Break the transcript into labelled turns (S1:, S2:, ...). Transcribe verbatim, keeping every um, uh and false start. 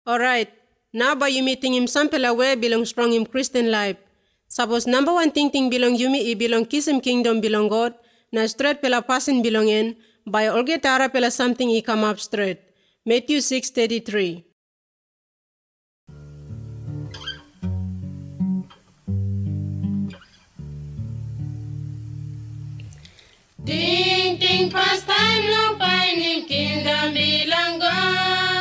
S1: Alright, now by you meeting him sample away belong strong in Christian life. Suppose number one thing thing belong yumi i belong kisim kingdom belong God, na straight pela passing belong in, by olge tara pela something i come up straight. Matthew six thirty-three.
S2: Ting ting pastime long pine kingdom belong God.